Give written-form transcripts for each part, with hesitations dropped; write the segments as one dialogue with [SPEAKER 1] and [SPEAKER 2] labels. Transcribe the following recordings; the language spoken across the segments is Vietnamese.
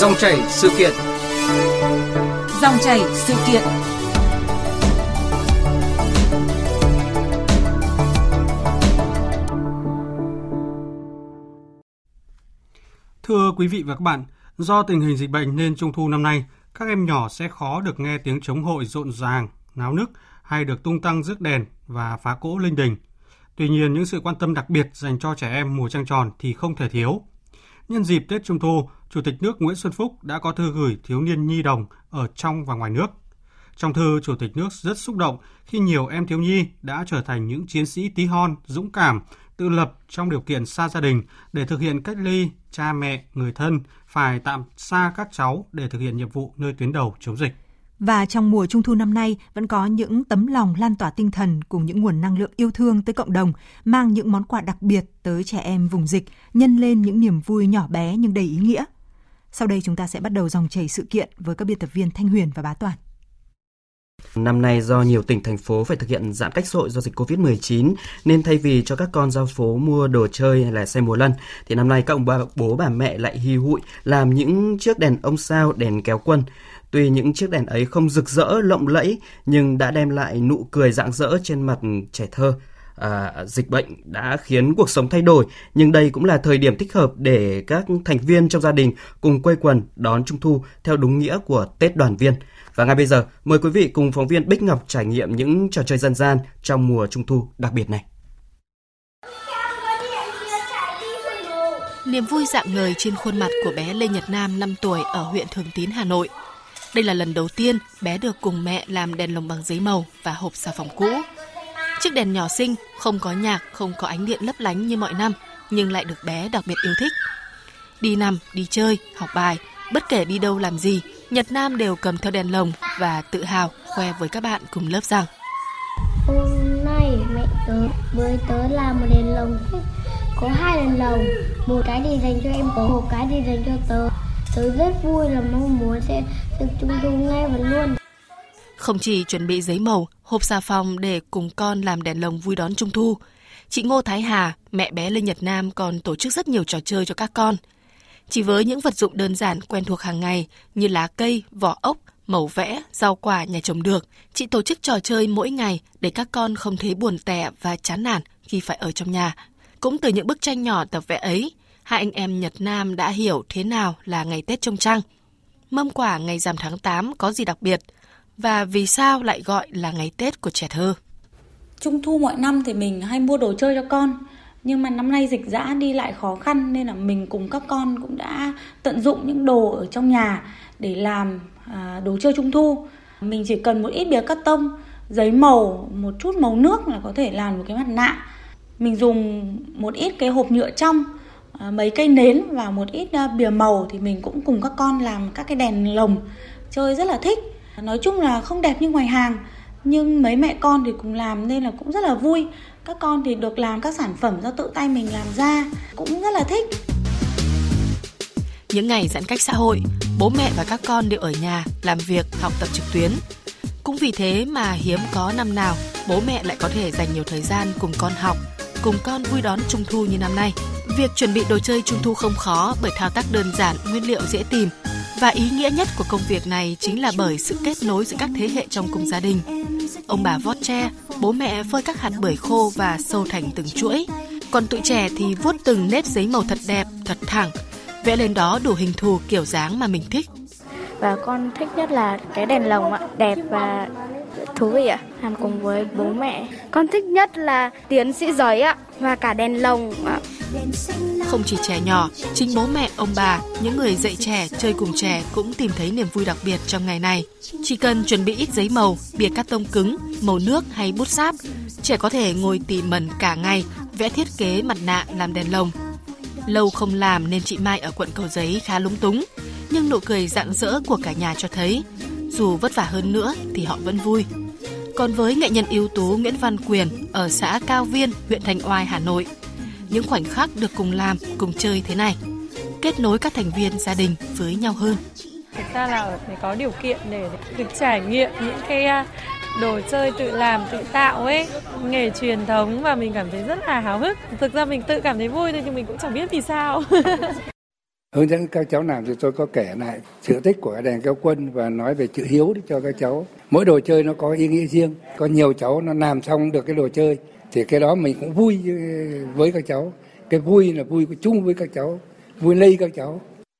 [SPEAKER 1] Dòng chảy sự kiện.
[SPEAKER 2] Dòng chảy sự kiện.
[SPEAKER 3] Thưa quý vị và các bạn, do tình hình dịch bệnh nên Trung thu năm nay, các em nhỏ sẽ khó được nghe tiếng trống hội rộn ràng, náo nức hay được tung tăng rước đèn và phá cỗ linh đình. Tuy nhiên, những sự quan tâm đặc biệt dành cho trẻ em mùa trăng tròn thì không thể thiếu. Nhân dịp Tết Trung thu, Chủ tịch nước Nguyễn Xuân Phúc đã có thư gửi thiếu niên nhi đồng ở trong và ngoài nước. Trong thư, Chủ tịch nước rất xúc động khi nhiều em thiếu nhi đã trở thành những chiến sĩ tí hon, dũng cảm, tự lập trong điều kiện xa gia đình để thực hiện cách ly cha mẹ, người thân phải tạm xa các cháu để thực hiện nhiệm vụ nơi tuyến đầu chống dịch.
[SPEAKER 2] Và trong mùa Trung thu năm nay vẫn có những tấm lòng lan tỏa tinh thần cùng những nguồn năng lượng yêu thương tới cộng đồng, mang những món quà đặc biệt tới trẻ em vùng dịch, nhân lên những niềm vui nhỏ bé nhưng đầy ý nghĩa. Sau đây chúng ta sẽ bắt đầu dòng chảy sự kiện với các biên tập viên Thanh Huyền và Bá Toàn.
[SPEAKER 4] Năm nay do nhiều tỉnh, thành phố phải thực hiện giãn cách xã hội do dịch Covid-19 nên thay vì cho các con ra phố mua đồ chơi hay là xem múa lân thì năm nay các ông bố bà mẹ lại hi hụi làm những chiếc đèn ông sao, đèn kéo quân. Tuy những chiếc đèn ấy không rực rỡ, lộng lẫy nhưng đã đem lại nụ cười rạng rỡ trên mặt trẻ thơ. Dịch bệnh đã khiến cuộc sống thay đổi, nhưng đây cũng là thời điểm thích hợp để các thành viên trong gia đình cùng quây quần đón Trung thu theo đúng nghĩa của Tết đoàn viên. Và ngay bây giờ, mời quý vị cùng phóng viên Bích Ngọc trải nghiệm những trò chơi dân gian trong mùa Trung thu đặc biệt này.
[SPEAKER 5] Niềm vui rạng ngời trên khuôn mặt của bé Lê Nhật Nam 5 tuổi ở huyện Thường Tín, Hà Nội. Đây là lần đầu tiên bé được cùng mẹ làm đèn lồng bằng giấy màu và hộp xà phòng cũ. Chiếc đèn nhỏ xinh, không có nhạc, không có ánh điện lấp lánh như mọi năm, nhưng lại được bé đặc biệt yêu thích. Đi nằm, đi chơi, học bài, bất kể đi đâu làm gì, Nhật Nam đều cầm theo đèn lồng và tự hào khoe với các bạn cùng lớp rằng:
[SPEAKER 6] Hôm nay mẹ tớ với tớ làm một đèn lồng, có 2 đèn lồng, một cái thì dành cho em, có một cái thì dành cho tớ. Tớ rất vui là mong muốn sẽ được Trung thu ngay và luôn.
[SPEAKER 5] Không chỉ chuẩn bị giấy màu, hộp xà phòng để cùng con làm đèn lồng vui đón Trung thu, chị Ngô Thái Hà, mẹ bé Lê Nhật Nam còn tổ chức rất nhiều trò chơi cho các con. Chỉ với những vật dụng đơn giản quen thuộc hàng ngày như lá cây, vỏ ốc, mẩu vẽ, rau quả nhà trồng được, chị tổ chức trò chơi mỗi ngày để các con không thấy buồn tẻ và chán nản khi phải ở trong nhà. Cũng từ những bức tranh nhỏ tập vẽ ấy, hai anh em Nhật Nam đã hiểu thế nào là ngày Tết trông trăng. Mâm quả ngày rằm tháng 8 có gì đặc biệt và vì sao lại gọi là ngày Tết của trẻ thơ.
[SPEAKER 7] Trung thu mọi năm thì mình hay mua đồ chơi cho con, nhưng mà năm nay dịch giã đi lại khó khăn nên là mình cùng các con cũng đã tận dụng những đồ ở trong nhà để làm đồ chơi Trung thu. Mình chỉ cần một ít bìa cắt tông, giấy màu, một chút màu nước là có thể làm một cái mặt nạ. Mình dùng một ít cái hộp nhựa trong, mấy cây nến và một ít bìa màu thì mình cũng cùng các con làm các cái đèn lồng, chơi rất là thích. Nói chung là không đẹp như ngoài hàng, nhưng mấy mẹ con thì cùng làm nên là cũng rất là vui. Các con thì được làm các sản phẩm do tự tay mình làm ra, cũng rất là thích.
[SPEAKER 5] Những ngày giãn cách xã hội, bố mẹ và các con đều ở nhà làm việc, học tập trực tuyến. Cũng vì thế mà hiếm có năm nào bố mẹ lại có thể dành nhiều thời gian cùng con học, cùng con vui đón Trung thu như năm nay. Việc chuẩn bị đồ chơi Trung thu không khó bởi thao tác đơn giản, nguyên liệu dễ tìm. Và ý nghĩa nhất của công việc này chính là bởi sự kết nối giữa các thế hệ trong cùng gia đình. Ông bà vót tre, bố mẹ phơi các hạt bưởi khô và sâu thành từng chuỗi. Còn tụi trẻ thì vuốt từng nếp giấy màu thật đẹp, thật thẳng, vẽ lên đó đủ hình thù kiểu dáng mà mình thích.
[SPEAKER 8] Và con thích nhất là cái đèn lồng ạ, đẹp và thú vị ạ, làm cùng với bố mẹ. Con thích nhất là tiến sĩ giấy ạ và cả đèn lồng ạ.
[SPEAKER 5] Không chỉ trẻ nhỏ, chính bố mẹ, ông bà, những người dạy trẻ, chơi cùng trẻ cũng tìm thấy niềm vui đặc biệt trong ngày này. Chỉ cần chuẩn bị ít giấy màu, bìa cát tông cứng, màu nước hay bút sáp, trẻ có thể ngồi tỉ mẩn cả ngày, vẽ thiết kế mặt nạ làm đèn lồng. Lâu không làm nên chị Mai ở quận Cầu Giấy khá lúng túng, nhưng nụ cười rạng rỡ của cả nhà cho thấy, dù vất vả hơn nữa thì họ vẫn vui. Còn với nghệ nhân ưu tú Nguyễn Văn Quyền ở xã Cao Viên, huyện Thanh Oai, Hà Nội, những khoảnh khắc được cùng làm, cùng chơi thế này, kết nối các thành viên gia đình với nhau hơn.
[SPEAKER 9] Thực ra là phải có điều kiện để được trải nghiệm những cái đồ chơi tự làm, tự tạo ấy, nghề truyền thống và mình cảm thấy rất là háo hức. Thực ra mình tự cảm thấy vui thôi nhưng mình cũng chẳng biết vì sao.
[SPEAKER 1] Hướng dẫn các cháu làm thì tôi có kể lại sự tích của đèn kéo quân và nói về chữ hiếu cho các cháu. Mỗi đồ chơi nó có ý nghĩa riêng. Có nhiều cháu nó làm xong được cái đồ chơi thì cái đó mình cũng vui với các cháu. Cái vui là vui chung với các cháu, vui lây các cháu.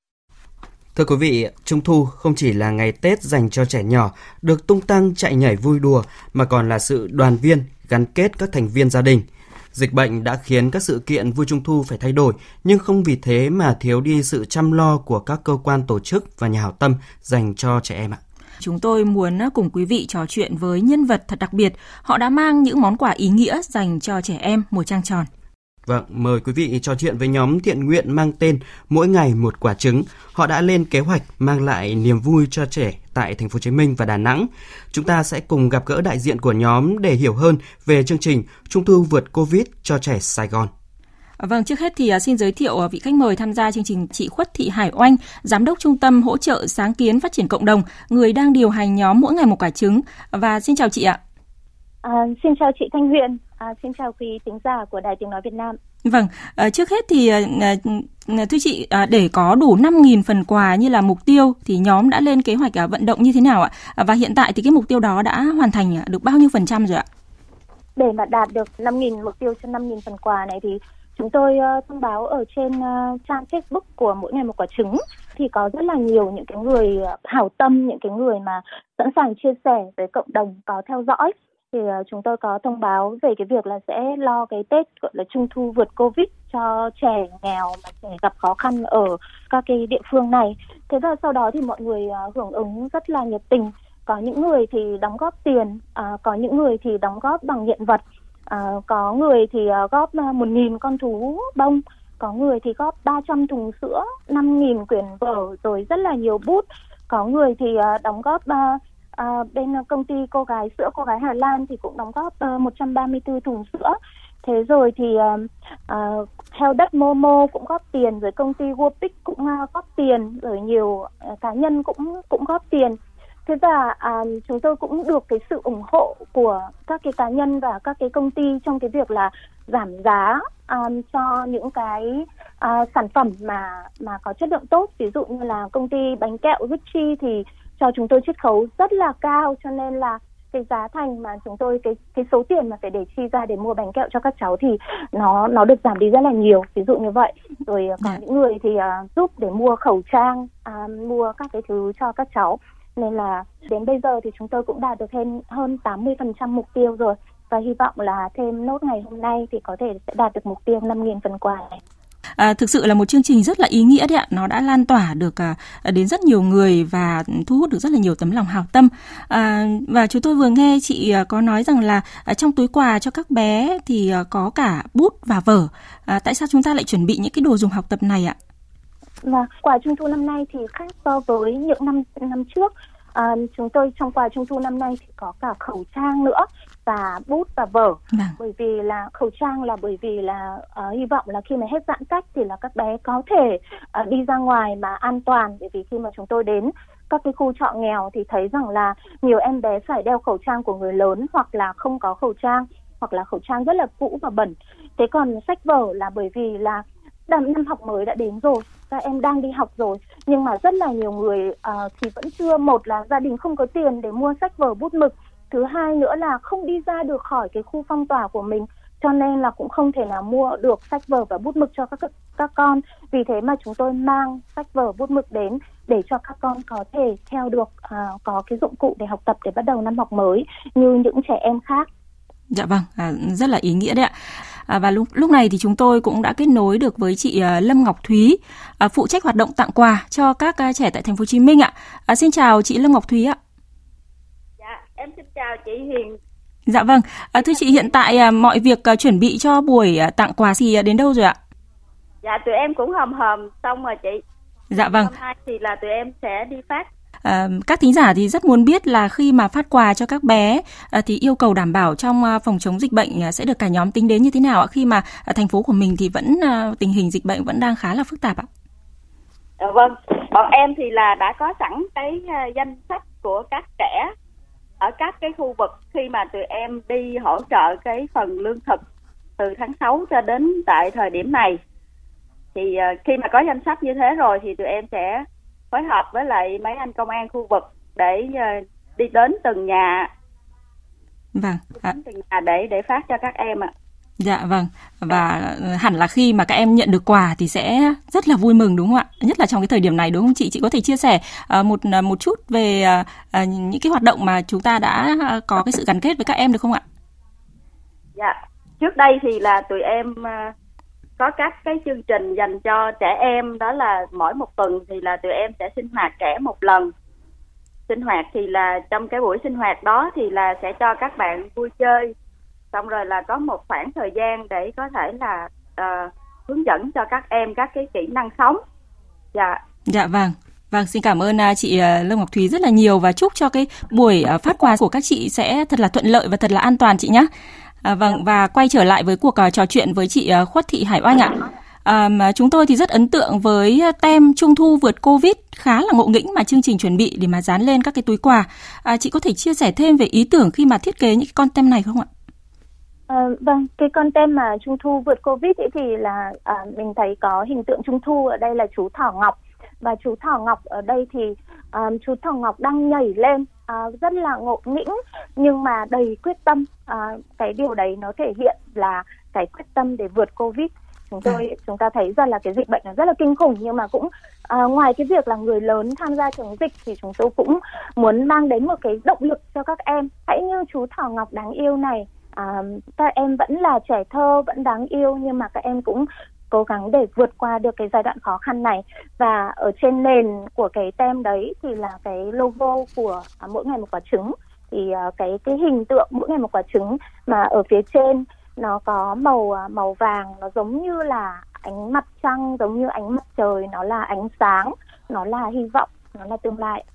[SPEAKER 4] Thưa quý vị, Trung thu không chỉ là ngày Tết dành cho trẻ nhỏ được tung tăng chạy nhảy vui đùa mà còn là sự đoàn viên, gắn kết các thành viên gia đình. Dịch bệnh đã khiến các sự kiện vui Trung thu phải thay đổi, nhưng không vì thế mà thiếu đi sự chăm lo của các cơ quan tổ chức và nhà hảo tâm dành cho trẻ em ạ.
[SPEAKER 10] Chúng tôi muốn cùng quý vị trò chuyện với nhân vật thật đặc biệt. Họ đã mang những món quà ý nghĩa dành cho trẻ em mùa trăng tròn.
[SPEAKER 4] Vâng, mời quý vị trò chuyện với nhóm thiện nguyện mang tên Mỗi ngày một quả trứng. Họ đã lên kế hoạch mang lại niềm vui cho trẻ tại thành phố Hồ Chí Minh và Đà Nẵng. Chúng ta sẽ cùng gặp gỡ đại diện của nhóm để hiểu hơn về chương trình Trung thu vượt Covid cho trẻ Sài Gòn.
[SPEAKER 10] Vâng, trước hết thì xin giới thiệu vị khách mời tham gia chương trình, chị Khuất Thị Hải Oanh, Giám đốc Trung tâm Hỗ trợ Sáng kiến Phát triển Cộng đồng, người đang điều hành nhóm Mỗi ngày một quả trứng. Và xin chào chị ạ.
[SPEAKER 11] Xin chào chị Thanh Huyền, xin chào quý thính giả của Đài Tiếng Nói Việt Nam.
[SPEAKER 10] Vâng, trước hết thì thưa chị, để có đủ 5.000 phần quà như là mục tiêu thì nhóm đã lên kế hoạch vận động như thế nào ạ? Và hiện tại thì cái mục tiêu đó đã hoàn thành được bao nhiêu % rồi ạ?
[SPEAKER 11] Để mà đạt được 5.000 mục tiêu cho 5.000 phần quà này thì chúng tôi thông báo ở trên trang Facebook của Mỗi ngày một quả trứng. Thì có rất là nhiều những cái người hảo tâm, những cái người mà sẵn sàng chia sẻ với cộng đồng có theo dõi. Thì chúng tôi có thông báo về cái việc là sẽ lo cái Tết gọi là Trung thu vượt Covid cho trẻ nghèo mà trẻ gặp khó khăn ở các cái địa phương này. Thế và sau đó thì mọi người hưởng ứng rất là nhiệt tình. Có những người thì đóng góp tiền, có những người thì đóng góp bằng hiện vật, có người thì góp 1.000 con thú bông, có người thì góp 300 thùng sữa, 5.000 quyển vở, rồi rất là nhiều bút. Có người thì đóng góp bên công ty Cô gái Hà Lan thì cũng đóng góp 134 thùng sữa. Thế rồi thì Heo đất Momo cũng góp tiền, rồi công ty Wopic cũng góp tiền, rồi nhiều cá nhân cũng góp tiền. Thế và chúng tôi cũng được cái sự ủng hộ của các cái cá nhân và các cái công ty trong cái việc là giảm giá cho những cái sản phẩm mà có chất lượng tốt. Ví dụ như là công ty bánh kẹo Richie thì cho chúng tôi chiết khấu rất là cao, cho nên là cái giá thành mà chúng tôi cái số tiền mà phải để chi ra để mua bánh kẹo cho các cháu thì nó được giảm đi rất là nhiều, ví dụ như vậy. Rồi có những người thì giúp để mua khẩu trang, mua các cái thứ cho các cháu. Nên là đến bây giờ thì chúng tôi cũng đạt được hơn 80% mục tiêu rồi, và hy vọng là thêm nốt ngày hôm nay thì có thể sẽ đạt được mục tiêu 5.000 phần quà này.
[SPEAKER 10] Thực sự là một chương trình rất là ý nghĩa đấy ạ. Nó đã lan tỏa được đến rất nhiều người và thu hút được rất là nhiều tấm lòng hảo tâm. Và chúng tôi vừa nghe chị có nói rằng là trong túi quà cho các bé thì có cả bút và vở. Tại sao chúng ta lại chuẩn bị những cái đồ dùng học tập này ạ?
[SPEAKER 11] Và quà Trung thu năm nay thì khác so với những năm trước. Chúng tôi trong quà Trung thu năm nay thì có cả khẩu trang nữa và bút và vở. Bởi vì là khẩu trang là bởi vì là hy vọng là khi mà hết giãn cách thì là các bé có thể đi ra ngoài mà an toàn. Bởi vì khi mà chúng tôi đến các cái khu trọ nghèo thì thấy rằng là nhiều em bé phải đeo khẩu trang của người lớn, hoặc là không có khẩu trang, hoặc là khẩu trang rất là cũ và bẩn. Thế còn sách vở là bởi vì là năm học mới đã đến rồi, các em đang đi học rồi, nhưng mà rất là nhiều người thì vẫn chưa, một là gia đình không có tiền để mua sách vở bút mực, thứ hai nữa là không đi ra được khỏi cái khu phong tỏa của mình, cho nên là cũng không thể nào mua được sách vở và bút mực cho các con. Vì thế mà chúng tôi mang sách vở bút mực đến để cho các con có thể theo được, có cái dụng cụ để học tập để bắt đầu năm học mới như những trẻ em khác.
[SPEAKER 10] Dạ vâng, rất là ý nghĩa đấy ạ. Và lúc này thì chúng tôi cũng đã kết nối được với chị Lâm Ngọc Thúy, phụ trách hoạt động tặng quà cho các trẻ tại thành phố Hồ Chí Minh ạ. Xin chào chị Lâm Ngọc Thúy ạ.
[SPEAKER 12] Dạ, em xin chào chị Hiền.
[SPEAKER 10] Dạ vâng, thưa chị, hiện tại mọi việc chuẩn bị cho buổi tặng quà thì đến đâu rồi ạ?
[SPEAKER 12] Dạ, tụi em cũng hòm xong rồi chị.
[SPEAKER 10] Dạ vâng.
[SPEAKER 12] Hôm nay thì là tụi em sẽ đi phát.
[SPEAKER 10] Các thính giả thì rất muốn biết là khi mà phát quà cho các bé thì yêu cầu đảm bảo trong phòng chống dịch bệnh sẽ được cả nhóm tính đến như thế nào ạ? Khi mà thành phố của mình thì vẫn tình hình dịch bệnh vẫn đang khá là phức tạp ạ.
[SPEAKER 12] Vâng, bọn em thì là đã có sẵn cái danh sách của các trẻ ở các cái khu vực khi mà tụi em đi hỗ trợ cái phần lương thực từ tháng 6 cho đến tại thời điểm này. Thì khi mà có danh sách như thế rồi thì tụi em sẽ phối hợp với lại mấy anh công an khu vực để đi đến từng nhà.
[SPEAKER 10] Vâng.
[SPEAKER 12] Từng nhà để phát cho các em ạ.
[SPEAKER 10] Dạ vâng, và hẳn là khi mà các em nhận được quà thì sẽ rất là vui mừng đúng không ạ? Nhất là trong cái thời điểm này đúng không chị? Chị có thể chia sẻ một chút về những cái hoạt động mà chúng ta đã có cái sự gắn kết với các em được không ạ?
[SPEAKER 12] Dạ, trước đây thì là tụi em có các cái chương trình dành cho trẻ em, đó là mỗi một tuần thì là tụi em sẽ sinh hoạt trẻ một lần. Sinh hoạt thì là trong cái buổi sinh hoạt đó thì là sẽ cho các bạn vui chơi, xong rồi là có một khoảng thời gian để có thể là hướng dẫn cho các em các cái kỹ năng sống. Dạ
[SPEAKER 10] vâng. Vâng, xin cảm ơn chị Lâm Ngọc Thúy rất là nhiều và chúc cho cái buổi phát quà của các chị sẽ thật là thuận lợi và thật là an toàn chị nhé. Vâng, và quay trở lại với cuộc trò chuyện với chị Khuất Thị Hải Oanh ạ. Chúng tôi thì rất ấn tượng với tem Trung thu vượt Covid khá là ngộ nghĩnh mà chương trình chuẩn bị để mà dán lên các cái túi quà. Chị có thể chia sẻ thêm về ý tưởng khi mà thiết kế những cái con tem này không ạ?
[SPEAKER 11] Vâng, cái con tem mà Trung thu vượt Covid ấy thì là mình thấy có hình tượng Trung thu ở đây là chú Thỏ Ngọc. Và chú Thỏ Ngọc ở đây thì chú Thỏ Ngọc đang nhảy lên rất là ngộ nghĩnh nhưng mà đầy quyết tâm. Cái điều đấy nó thể hiện là cái quyết tâm để vượt Covid. Chúng ta thấy rằng là cái dịch bệnh nó rất là kinh khủng, nhưng mà cũng ngoài cái việc là người lớn tham gia chống dịch thì chúng tôi cũng muốn mang đến một cái động lực cho các em. Hãy như chú Thỏ Ngọc đáng yêu này, các em vẫn là trẻ thơ, vẫn đáng yêu, nhưng mà các em cũng cố gắng để vượt qua được cái giai đoạn khó khăn này. Và ở trên nền của cái tem đấy thì là cái logo của mỗi ngày một quả trứng. Thì cái hình tượng mỗi ngày một quả trứng mà ở phía trên nó có màu vàng, nó giống như là ánh mặt trăng, giống như ánh mặt trời, nó là ánh sáng, nó là hy vọng, nó là tương lai.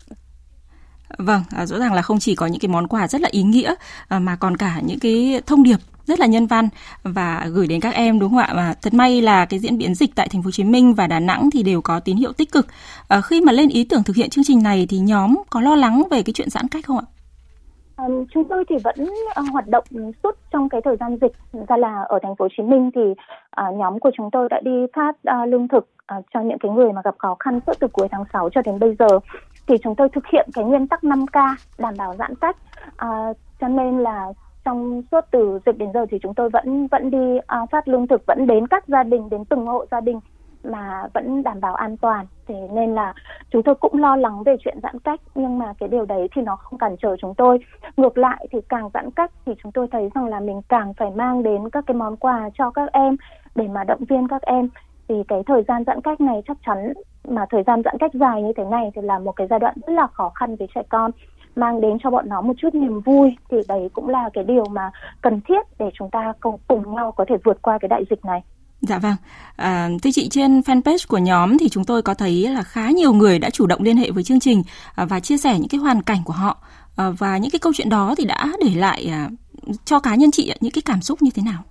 [SPEAKER 10] Vâng, rõ ràng là không chỉ có những cái món quà rất là ý nghĩa mà còn cả những cái thông điệp rất là nhân văn và gửi đến các em đúng không ạ? Và thật may là cái diễn biến dịch tại thành phố Hồ Chí Minh và Đà Nẵng thì đều có tín hiệu tích cực. Khi mà lên ý tưởng thực hiện chương trình này thì nhóm có lo lắng về cái chuyện giãn cách không ạ?
[SPEAKER 11] Chúng tôi thì vẫn hoạt động suốt trong cái thời gian dịch. Ra là ở thành phố Hồ Chí Minh thì nhóm của chúng tôi đã đi phát lương thực cho những cái người mà gặp khó khăn suốt từ cuối tháng 6 cho đến bây giờ. Thì chúng tôi thực hiện cái nguyên tắc 5K đảm bảo giãn cách. Cho nên là trong suốt từ dịch đến giờ thì chúng tôi vẫn đi phát lương thực, vẫn đến các gia đình, đến từng hộ gia đình mà vẫn đảm bảo an toàn. Thế nên là chúng tôi cũng lo lắng về chuyện giãn cách, nhưng mà cái điều đấy thì nó không cản trở chúng tôi. Ngược lại thì càng giãn cách thì chúng tôi thấy rằng là mình càng phải mang đến các cái món quà cho các em để mà động viên các em. Thì cái thời gian giãn cách này chắc chắn, mà thời gian giãn cách dài như thế này thì là một cái giai đoạn rất là khó khăn với trẻ con, mang đến cho bọn nó một chút niềm vui, thì đấy cũng là cái điều mà cần thiết để chúng ta cùng nhau có thể vượt qua cái đại dịch này.
[SPEAKER 10] Dạ vâng. Thưa chị, trên fanpage của nhóm thì chúng tôi có thấy là khá nhiều người đã chủ động liên hệ với chương trình và chia sẻ những cái hoàn cảnh của họ, và những cái câu chuyện đó thì đã để lại cho cá nhân chị những cái cảm xúc như thế nào?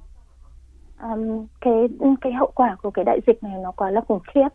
[SPEAKER 11] Cái hậu quả của cái đại dịch này nó quá là khủng khiếp.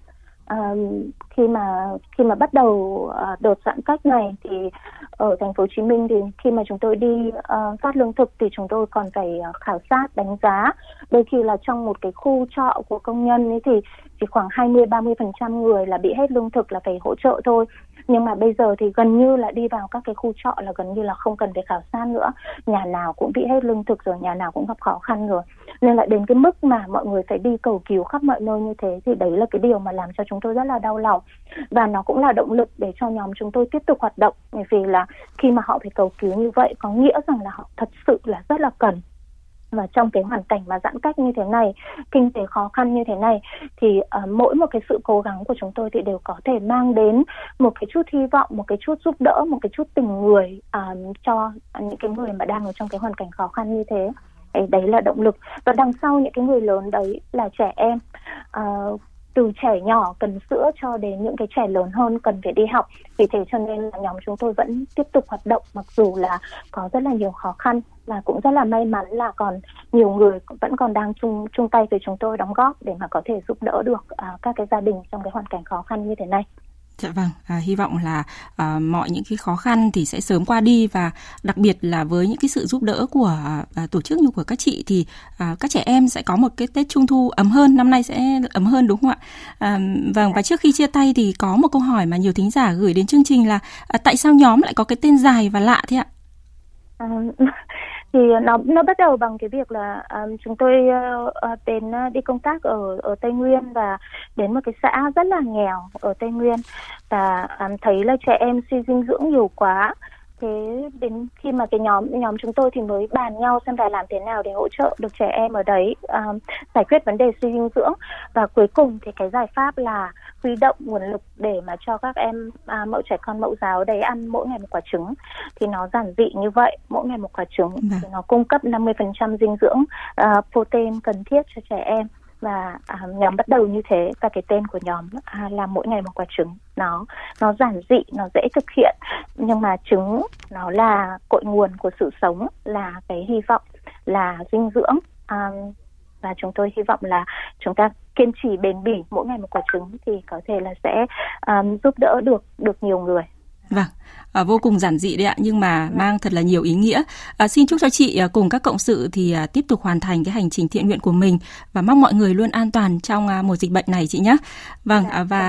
[SPEAKER 11] Khi mà bắt đầu đợt giãn cách này thì ở thành phố Hồ Chí Minh thì khi mà chúng tôi đi phát lương thực thì chúng tôi còn phải khảo sát, đánh giá. Đôi khi là trong một cái khu trọ của công nhân ấy thì chỉ khoảng 20-30% người là bị hết lương thực, là phải hỗ trợ thôi. Nhưng mà bây giờ thì gần như là đi vào các cái khu trọ là gần như là không cần phải khảo sát nữa. Nhà nào cũng bị hết lương thực rồi, nhà nào cũng gặp khó khăn rồi. Nên lại đến cái mức mà mọi người phải đi cầu cứu khắp mọi nơi như thế thì đấy là cái điều mà làm cho chúng tôi rất là đau lòng. Và nó cũng là động lực để cho nhóm chúng tôi tiếp tục hoạt động. Bởi vì là khi mà họ phải cầu cứu như vậy có nghĩa rằng là họ thật sự là rất là cần. Và trong cái hoàn cảnh mà giãn cách như thế này, kinh tế khó khăn như thế này thì mỗi một cái sự cố gắng của chúng tôi thì đều có thể mang đến một cái chút hy vọng, một cái chút giúp đỡ, một cái chút tình người cho những cái người mà đang ở trong cái hoàn cảnh khó khăn như thế. Đấy là động lực. Và đằng sau những cái người lớn đấy là trẻ em. Từ trẻ nhỏ cần sữa cho đến những cái trẻ lớn hơn cần phải đi học. Vì thế cho nên là nhóm chúng tôi vẫn tiếp tục hoạt động mặc dù là có rất là nhiều khó khăn, và cũng rất là may mắn là còn nhiều người vẫn còn đang chung tay với chúng tôi đóng góp để mà có thể giúp đỡ được các cái gia đình trong cái hoàn cảnh khó khăn như thế này.
[SPEAKER 10] Dạ vâng, hy vọng là mọi những cái khó khăn thì sẽ sớm qua đi, và đặc biệt là với những cái sự giúp đỡ của tổ chức như của các chị thì các trẻ em sẽ có một cái Tết Trung thu ấm hơn, năm nay sẽ ấm hơn đúng không ạ? Vâng, và trước khi chia tay thì có một câu hỏi mà nhiều thính giả gửi đến chương trình là tại sao nhóm lại có cái tên dài và lạ thế ạ?
[SPEAKER 11] Thì nó bắt đầu bằng cái việc là chúng tôi đến đi công tác ở Tây Nguyên và đến một cái xã rất là nghèo ở Tây Nguyên, và thấy là trẻ em suy dinh dưỡng nhiều quá. Thế đến khi mà cái nhóm chúng tôi thì mới bàn nhau xem là làm thế nào để hỗ trợ được trẻ em ở đấy giải quyết vấn đề suy dinh dưỡng, và cuối cùng thì cái giải pháp là huy động nguồn lực để mà cho các em trẻ con mẫu giáo đấy ăn mỗi ngày một quả trứng. Thì nó giản dị như vậy, mỗi ngày một quả trứng thì nó cung cấp 50% dinh dưỡng protein cần thiết cho trẻ em. Và nhóm bắt đầu như thế, và cái tên của nhóm là mỗi ngày một quả trứng. Nó giản dị, nó dễ thực hiện, nhưng mà trứng nó là cội nguồn của sự sống, là cái hy vọng, là dinh dưỡng. Và chúng tôi hy vọng là chúng ta kiên trì bền bỉ mỗi ngày một quả trứng thì có thể là sẽ giúp đỡ được nhiều người.
[SPEAKER 10] Vâng, vô cùng giản dị đấy ạ, nhưng mà mang thật là nhiều ý nghĩa. Xin chúc cho chị cùng các cộng sự thì tiếp tục hoàn thành cái hành trình thiện nguyện của mình, và mong mọi người luôn an toàn trong mùa dịch bệnh này chị nhé. Vâng,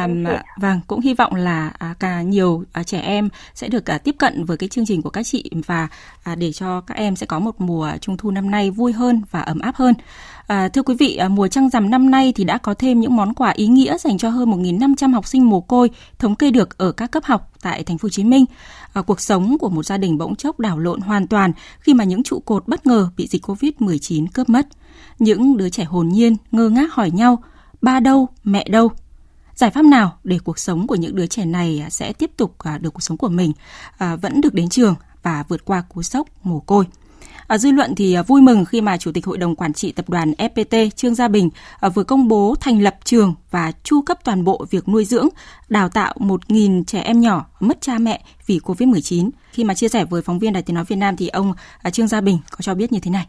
[SPEAKER 10] và cũng hy vọng là nhiều trẻ em sẽ được tiếp cận với cái chương trình của các chị, và để cho các em sẽ có một mùa Trung thu năm nay vui hơn và ấm áp hơn. Thưa quý vị, mùa trăng rằm năm nay thì đã có thêm những món quà ý nghĩa dành cho hơn 1.500 học sinh mồ côi thống kê được ở các cấp học tại Thành phố Hồ Chí Minh. Cuộc sống của một gia đình bỗng chốc đảo lộn hoàn toàn khi mà những trụ cột bất ngờ bị dịch Covid-19 cướp mất. Những đứa trẻ hồn nhiên ngơ ngác hỏi nhau: ba đâu, mẹ đâu? Giải pháp nào để cuộc sống của những đứa trẻ này sẽ tiếp tục được cuộc sống của mình, vẫn được đến trường và vượt qua cú sốc mồ côi? Dư luận thì vui mừng khi mà Chủ tịch Hội đồng Quản trị Tập đoàn FPT Trương Gia Bình vừa công bố thành lập trường và chu cấp toàn bộ việc nuôi dưỡng, đào tạo 1.000 trẻ em nhỏ mất cha mẹ vì Covid-19. Khi mà chia sẻ với phóng viên Đài Tiếng nói Việt Nam thì ông Trương Gia Bình có cho biết như thế này.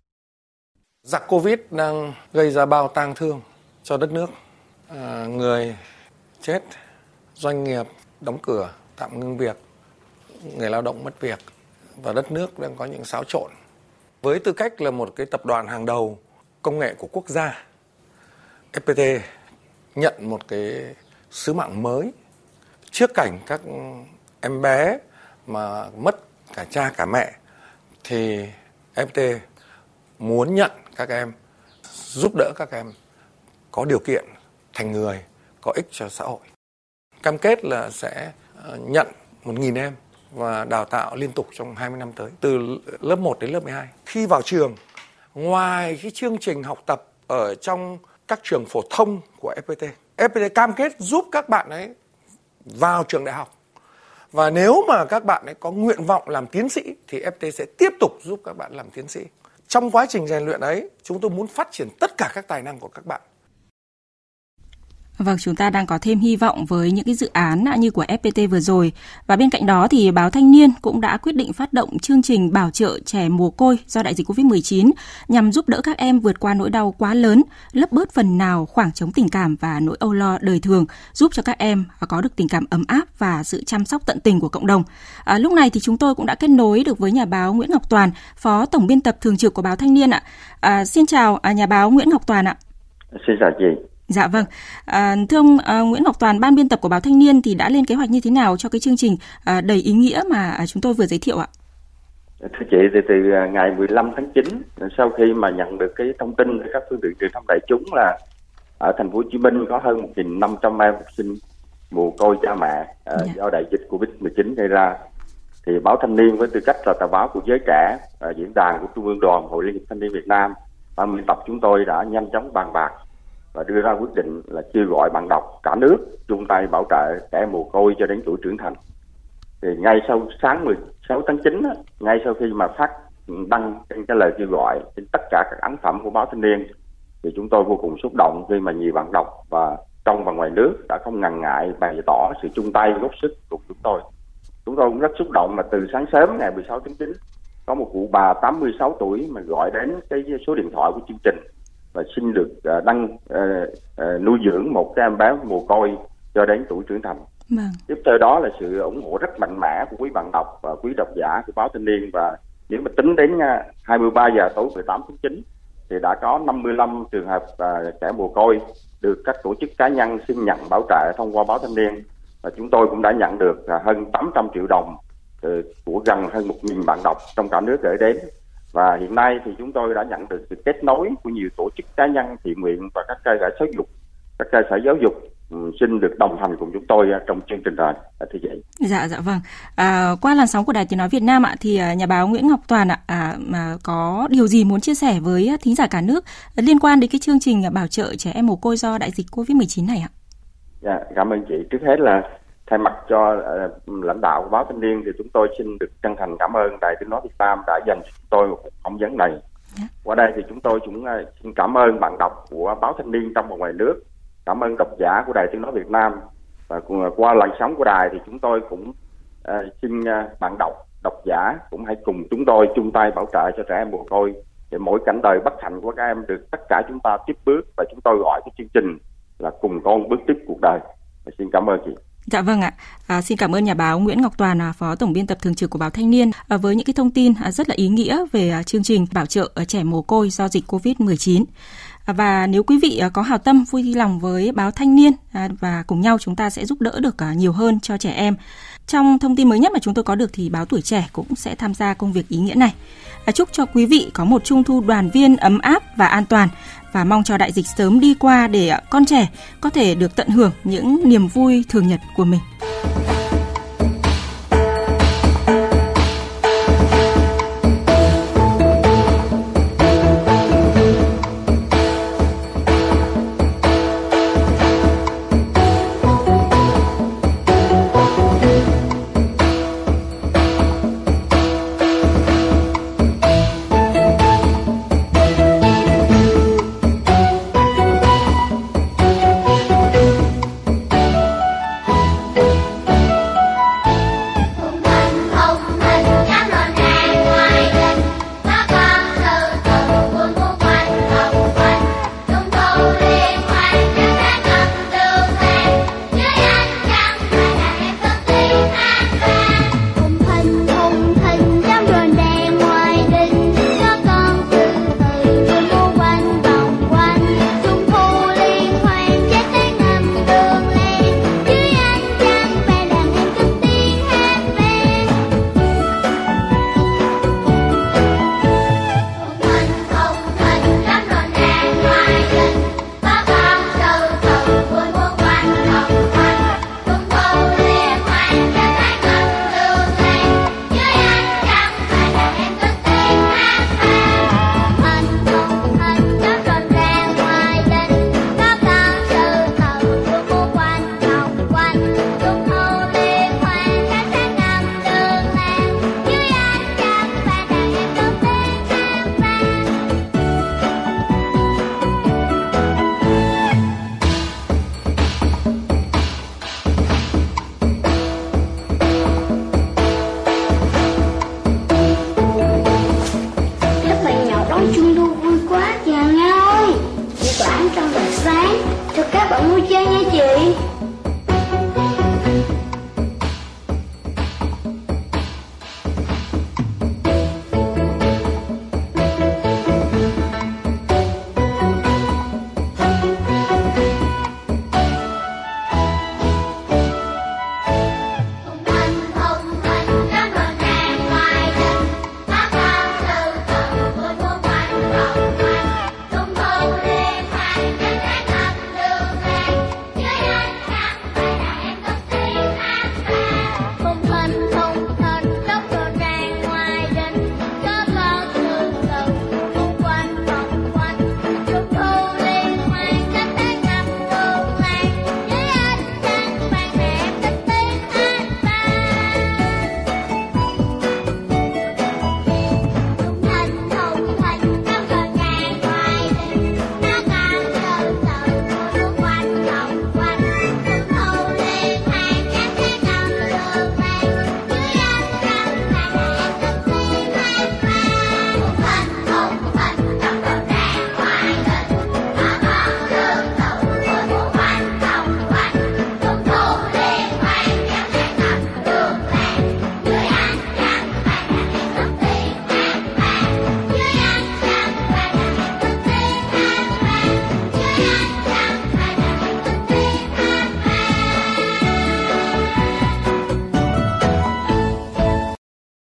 [SPEAKER 13] Giặc Covid đang gây ra bao tang thương cho đất nước. Người chết, doanh nghiệp đóng cửa, tạm ngưng việc, người lao động mất việc, và đất nước đang có những xáo trộn. Với tư cách là một cái tập đoàn hàng đầu công nghệ của quốc gia, FPT nhận một cái sứ mạng mới. Trước cảnh các em bé mà mất cả cha cả mẹ thì FPT muốn nhận các em, giúp đỡ các em có điều kiện thành người có ích cho xã hội. Cam kết là sẽ nhận 1.000 em và đào tạo liên tục trong 20 năm tới, từ lớp 1 đến lớp 12. Khi vào trường, ngoài cái chương trình học tập ở trong các trường phổ thông của FPT cam kết giúp các bạn ấy vào trường đại học. Và nếu mà các bạn ấy có nguyện vọng làm tiến sĩ thì FPT sẽ tiếp tục giúp các bạn làm tiến sĩ. Trong quá trình rèn luyện ấy, chúng tôi muốn phát triển tất cả các tài năng của các bạn.
[SPEAKER 10] Vâng, chúng ta đang có thêm hy vọng với những cái dự án như của FPT vừa rồi. Và bên cạnh đó thì Báo Thanh niên cũng đã quyết định phát động chương trình bảo trợ trẻ mồ côi do đại dịch Covid-19 nhằm giúp đỡ các em vượt qua nỗi đau quá lớn, lấp bớt phần nào khoảng trống tình cảm và nỗi âu lo đời thường, giúp cho các em có được tình cảm ấm áp và sự chăm sóc tận tình của cộng đồng. Lúc này thì chúng tôi cũng đã kết nối được với nhà báo Nguyễn Ngọc Toàn, Phó Tổng biên tập thường trực của Báo Thanh niên ạ. Xin chào nhà báo Nguyễn Ngọc Toàn ạ.
[SPEAKER 14] Xin chào chị.
[SPEAKER 10] Dạ vâng. Thưa ông Nguyễn Ngọc Toàn, ban biên tập của Báo Thanh niên thì đã lên kế hoạch như thế nào cho cái chương trình đầy ý nghĩa mà chúng tôi vừa giới thiệu ạ?
[SPEAKER 14] Thưa chị, từ ngày 15 tháng 9, sau khi mà nhận được cái thông tin từ các phương tiện truyền thông đại chúng là ở Thành phố Hồ Chí Minh có hơn 1.500 em học sinh mồ côi cha mẹ do đại dịch Covid-19 gây ra, thì Báo Thanh niên với tư cách là tờ báo của giới trẻ, diễn đàn của Trung ương Đoàn Hội Liên hiệp Thanh niên Việt Nam, ban biên tập chúng tôi đã nhanh chóng bàn bạc và đưa ra quyết định là kêu gọi bạn đọc cả nước chung tay bảo trợ trẻ mồ côi cho đến tuổi trưởng thành. Thì ngay sau sáng 16 tháng 9, ngay sau khi mà phát đăng cái lời kêu gọi trên tất cả các ấn phẩm của Báo Thanh niên, thì chúng tôi vô cùng xúc động khi mà nhiều bạn đọc và trong và ngoài nước đã không ngần ngại bày tỏ sự chung tay góp sức cùng chúng tôi. Chúng tôi cũng rất xúc động mà từ sáng sớm ngày 16 tháng 9 có một cụ bà 86 tuổi mà gọi đến cái số điện thoại của chương trình và xin được nuôi dưỡng một cái em bé mồ côi cho đến tuổi trưởng thành.
[SPEAKER 10] Vâng.
[SPEAKER 14] Tiếp theo đó là sự ủng hộ rất mạnh mẽ của quý bạn đọc và quý độc giả của báo Thanh Niên. Và nếu mà tính đến 23 giờ tối 18 tháng 9 thì đã có 55 trường hợp trẻ mồ côi được các tổ chức cá nhân xin nhận bảo trợ thông qua báo Thanh Niên. Và chúng tôi cũng đã nhận được hơn 800 triệu đồng của gần hơn 1.000 bạn đọc trong cả nước gửi đến. Và hiện nay thì chúng tôi đã nhận được sự kết nối của nhiều tổ chức cá nhân thiện nguyện và các cơ sở giáo dục xin được đồng hành cùng chúng tôi trong chương trình này. Thưa chị.
[SPEAKER 10] Dạ vâng. Qua làn sóng của Đài Tiếng nói Việt Nam thì nhà báo Nguyễn Ngọc Toàn mà có điều gì muốn chia sẻ với thính giả cả nước liên quan đến cái chương trình bảo trợ trẻ em mồ côi do đại dịch Covid-19 này ạ?
[SPEAKER 14] Dạ, cảm ơn chị. Trước hết là thay mặt cho lãnh đạo của báo Thanh Niên thì chúng tôi xin được chân thành cảm ơn Đài Tiếng nói Việt Nam đã dành cho chúng tôi một cuộc phỏng vấn này. Qua đây thì chúng tôi cũng xin cảm ơn bạn đọc của báo Thanh Niên trong và ngoài nước, cảm ơn độc giả của Đài Tiếng nói Việt Nam. Và qua làn sóng của đài thì chúng tôi cũng xin bạn độc giả cũng hãy cùng chúng tôi chung tay bảo trợ cho trẻ em mồ côi để mỗi cảnh đời bất hạnh của các em được tất cả chúng ta tiếp bước. Và chúng tôi gọi cái chương trình là cùng con bước tiếp cuộc đời. Xin cảm ơn chị.
[SPEAKER 10] Dạ vâng ạ. Xin cảm ơn nhà báo Nguyễn Ngọc Toàn, Phó Tổng biên tập thường trực của báo Thanh Niên với những cái thông tin rất là ý nghĩa về chương trình bảo trợ trẻ mồ côi do dịch Covid-19. Và nếu quý vị có hảo tâm vui lòng với báo Thanh Niên và cùng nhau chúng ta sẽ giúp đỡ được nhiều hơn cho trẻ em. Trong thông tin mới nhất mà chúng tôi có được thì báo Tuổi Trẻ cũng sẽ tham gia công việc ý nghĩa này. Chúc cho quý vị có một Trung thu đoàn viên ấm áp và an toàn và mong cho đại dịch sớm đi qua để con trẻ có thể được tận hưởng những niềm vui thường nhật của mình.
[SPEAKER 6] Cho các bạn vui chơi nha chị.